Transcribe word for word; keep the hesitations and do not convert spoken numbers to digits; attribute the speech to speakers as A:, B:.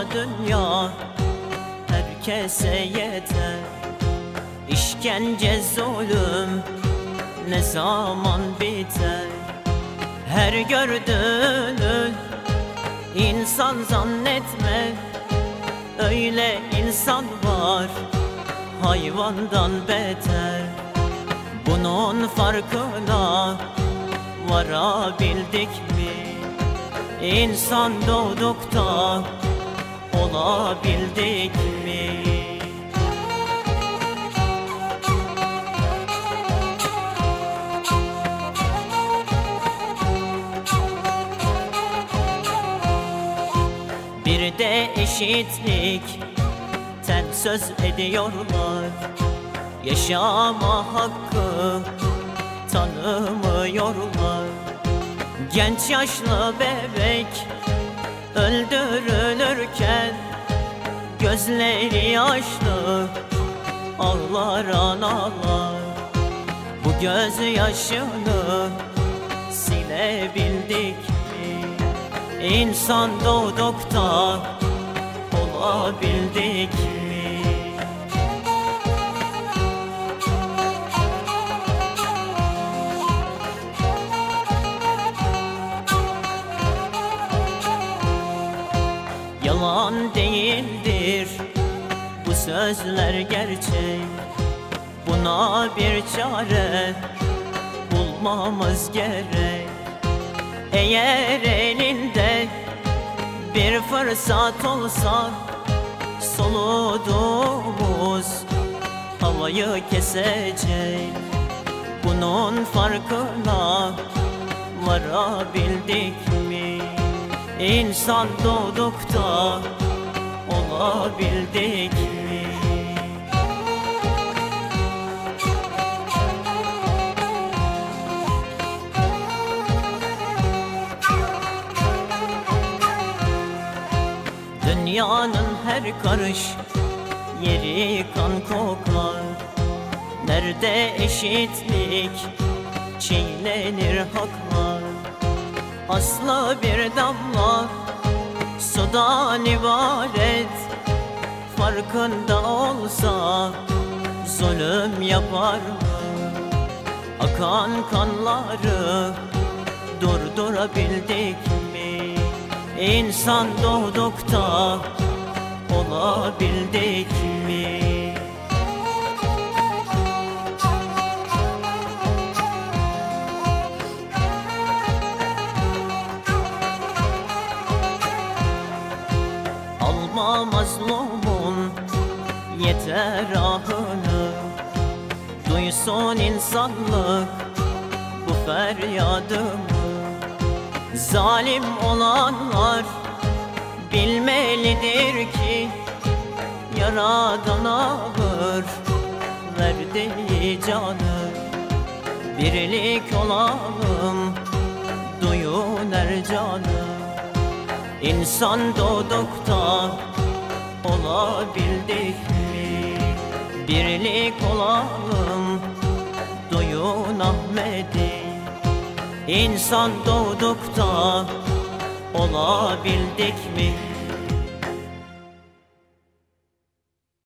A: dünya herkese yeter. İşkence, zulüm ne zaman biter? Her gördüğünü insan zannetme. Öyle insan var hayvandan beter. Bunun farkına varabildik mi? İnsan doğduk da olabildik mi? Bir de eşitlik ten söz ediyorlar. Yaşama hakkı tanımıyorlar. Genç yaşlı bebek öldürülürken gözleri yaşlı ağlar analar. Bu gözyaşını silebildik mi? İnsan doğduk da olabildik mi? Yalan değildir bu sözler, gerçek. Buna bir çare bulmamız gerek. Eğer elinde bir fırsat olsa soluduğumuz havayı kesecek. Bunun farkına varabildik mi? İnsan doğduk da olabildik mi? Dünyanın her karış yeri kan kokar. Nerede eşitlik çiğnenir haklar. Aslı bir damla sudan ibaret. Farkında olsa zulüm yapar mı? Akan kanları durdurabildik mi? İnsan doğduk da olabildik mi? Alma mazlumun yeter ahını, duysun insanlık bu feryadımı. Zalim olanlar bilmelidir ki Yaradan ağır verdiği canı. Birlik olalım duyun er canı. İnsan doğduk da olabildik mi? Birlik olalım duyun Ahmet'i. İnsan doğduk da olabildik mi?